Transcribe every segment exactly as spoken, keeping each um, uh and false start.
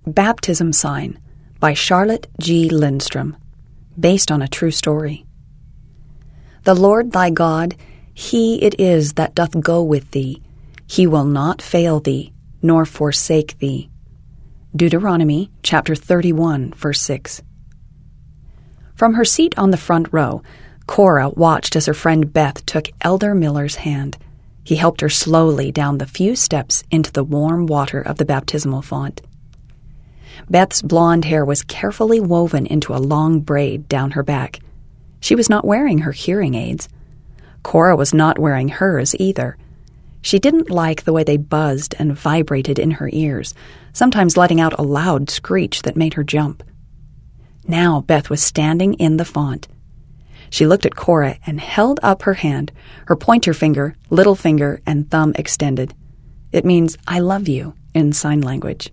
Baptism Sign by Charlotte G. Lindstrom, based on a true story. The Lord thy God, he it is that doth go with thee. He will not fail thee, nor forsake thee. Deuteronomy chapter thirty-one, verse six. From her seat on the front row, Cora watched as her friend Beth took Elder Miller's hand. He helped her slowly down the few steps into the warm water of the baptismal font. Beth's blonde hair was carefully woven into a long braid down her back. She was not wearing her hearing aids. Cora was not wearing hers either. She didn't like the way they buzzed and vibrated in her ears, sometimes letting out a loud screech that made her jump. Now Beth was standing in the font. She looked at Cora and held up her hand, her pointer finger, little finger, and thumb extended. It means, I love you, in sign language.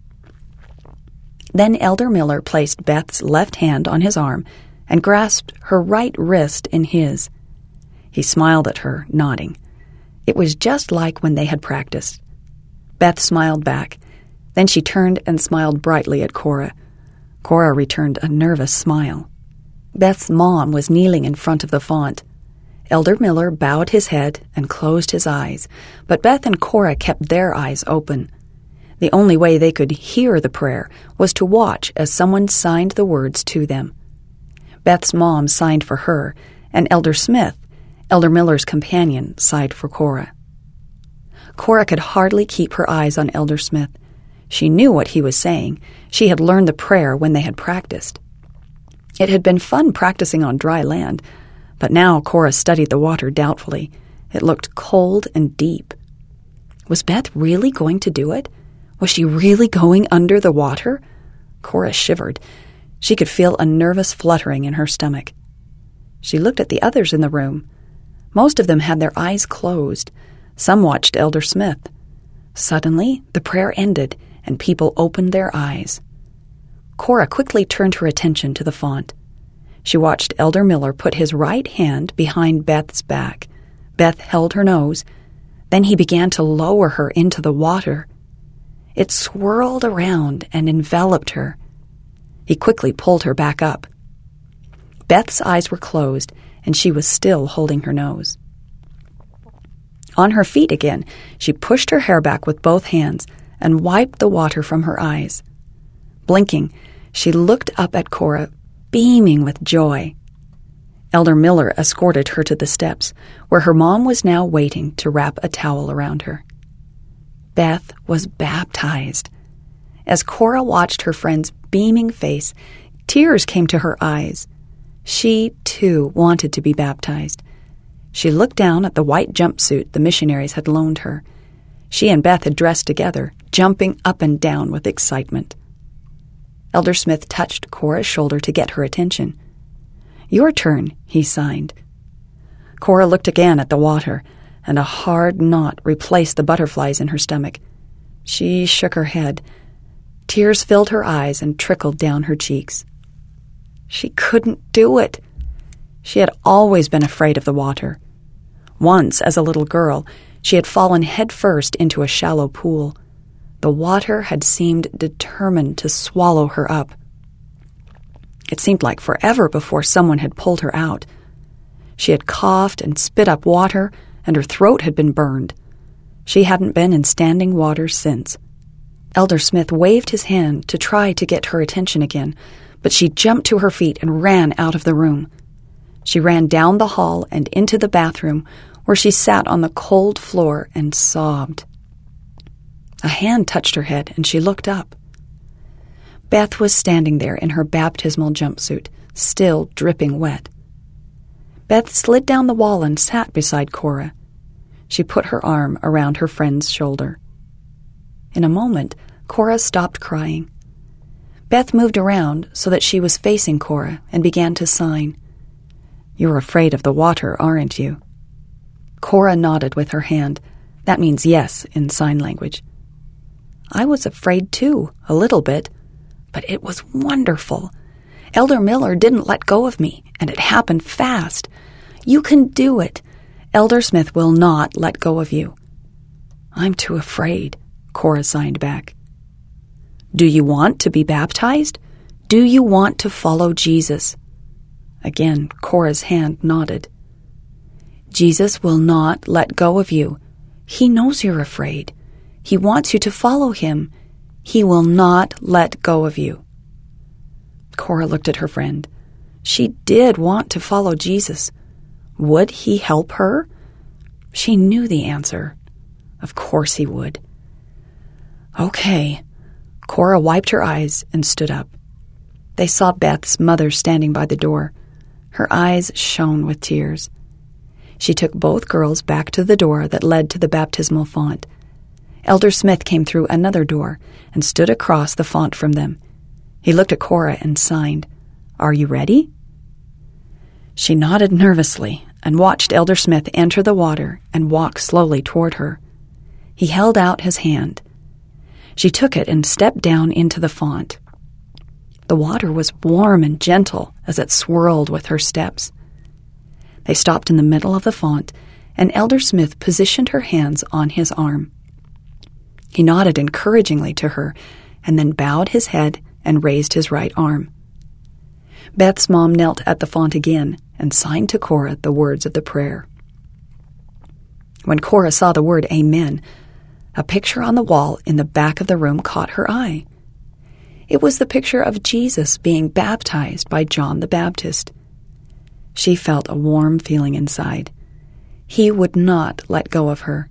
Then Elder Miller placed Beth's left hand on his arm and grasped her right wrist in his. He smiled at her, nodding. It was just like when they had practiced. Beth smiled back. Then she turned and smiled brightly at Cora. Cora returned a nervous smile. Beth's mom was kneeling in front of the font. Elder Miller bowed his head and closed his eyes, but Beth and Cora kept their eyes open. The only way they could hear the prayer was to watch as someone signed the words to them. Beth's mom signed for her, and Elder Smith, Elder Miller's companion, signed for Cora. Cora could hardly keep her eyes on Elder Smith. She knew what he was saying. She had learned the prayer when they had practiced. It had been fun practicing on dry land, but now Cora studied the water doubtfully. It looked cold and deep. Was Beth really going to do it? Was she really going under the water? Cora shivered. She could feel a nervous fluttering in her stomach. She looked at the others in the room. Most of them had their eyes closed. Some watched Elder Smith. Suddenly, the prayer ended, and people opened their eyes. Cora quickly turned her attention to the font. She watched Elder Miller put his right hand behind Beth's back. Beth held her nose. Then he began to lower her into the water. It swirled around and enveloped her. He quickly pulled her back up. Beth's eyes were closed, and she was still holding her nose. On her feet again, she pushed her hair back with both hands and wiped the water from her eyes. Blinking, she looked up at Cora, beaming with joy. Elder Miller escorted her to the steps, where her mom was now waiting to wrap a towel around her. Beth was baptized. As Cora watched her friend's beaming face, tears came to her eyes. She, too, wanted to be baptized. She looked down at the white jumpsuit the missionaries had loaned her. She and Beth had dressed together, jumping up and down with excitement. Elder Smith touched Cora's shoulder to get her attention. Your turn, he signed. Cora looked again at the water, and a hard knot replaced the butterflies in her stomach. She shook her head. Tears filled her eyes and trickled down her cheeks. She couldn't do it. She had always been afraid of the water. Once, as a little girl, she had fallen headfirst into a shallow pool. The water had seemed determined to swallow her up. It seemed like forever before someone had pulled her out. She had coughed and spit up water, and her throat had been burned. She hadn't been in standing water since. Elder Smith waved his hand to try to get her attention again, but she jumped to her feet and ran out of the room. She ran down the hall and into the bathroom, where she sat on the cold floor and sobbed. A hand touched her head, and she looked up. Beth was standing there in her baptismal jumpsuit, still dripping wet. Beth slid down the wall and sat beside Cora. She put her arm around her friend's shoulder. In a moment, Cora stopped crying. Beth moved around so that she was facing Cora and began to sign. You're afraid of the water, aren't you? Cora nodded with her hand. That means yes in sign language. I was afraid too, a little bit, but it was wonderful. Elder Miller didn't let go of me, and it happened fast. You can do it. Elder Smith will not let go of you. I'm too afraid, Cora signed back. Do you want to be baptized? Do you want to follow Jesus? Again, Cora's hand nodded. Jesus will not let go of you. He knows you're afraid. He wants you to follow him. He will not let go of you. Cora looked at her friend. She did want to follow Jesus. Would he help her? She knew the answer. Of course he would. Okay. Cora wiped her eyes and stood up. They saw Beth's mother standing by the door. Her eyes shone with tears. She took both girls back to the door that led to the baptismal font. Elder Smith came through another door and stood across the font from them. He looked at Cora and signed, "Are you ready?" She nodded nervously and watched Elder Smith enter the water and walk slowly toward her. He held out his hand. She took it and stepped down into the font. The water was warm and gentle as it swirled with her steps. They stopped in the middle of the font, and Elder Smith positioned her hands on his arm. He nodded encouragingly to her and then bowed his head and raised his right arm. Beth's mom knelt at the font again and signed to Cora the words of the prayer. When Cora saw the word Amen, a picture on the wall in the back of the room caught her eye. It was the picture of Jesus being baptized by John the Baptist. She felt a warm feeling inside. He would not let go of her.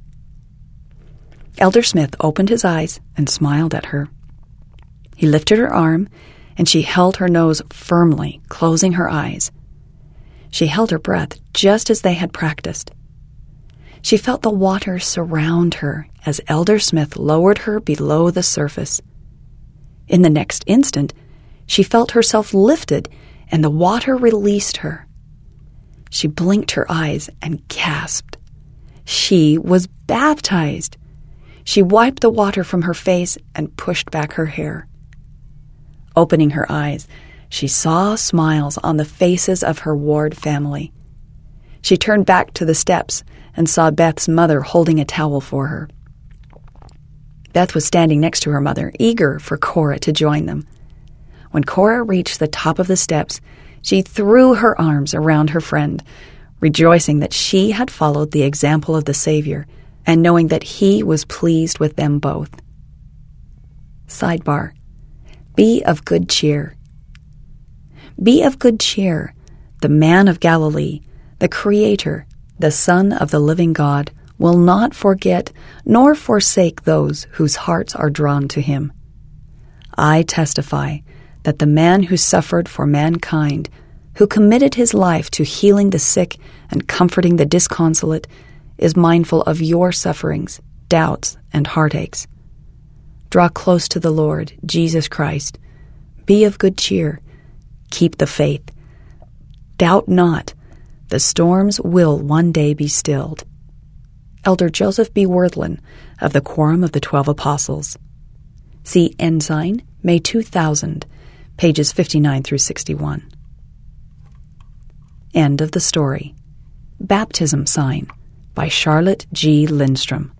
Elder Smith opened his eyes and smiled at her. He lifted her arm, and she held her nose firmly, closing her eyes. She held her breath just as they had practiced. She felt the water surround her as Elder Smith lowered her below the surface. In the next instant, she felt herself lifted, and the water released her. She blinked her eyes and gasped. She was baptized. She wiped the water from her face and pushed back her hair. Opening her eyes, she saw smiles on the faces of her Ward family. She turned back to the steps and saw Beth's mother holding a towel for her. Beth was standing next to her mother, eager for Cora to join them. When Cora reached the top of the steps, she threw her arms around her friend, rejoicing that she had followed the example of the Savior and knowing that he was pleased with them both. Sidebar: Be of good cheer. Be of good cheer. The man of Galilee, the Creator, the Son of the living God, will not forget nor forsake those whose hearts are drawn to him. I testify that the man who suffered for mankind, who committed his life to healing the sick and comforting the disconsolate, is mindful of your sufferings, doubts, and heartaches. Draw close to the Lord, Jesus Christ. Be of good cheer. Keep the faith. Doubt not. The storms will one day be stilled. Elder Joseph B. Worthlen of the Quorum of the Twelve Apostles. See Ensign, May two thousand, pages fifty-nine through sixty-one. End of the story. Baptism Sign by Charlotte G. Lindstrom.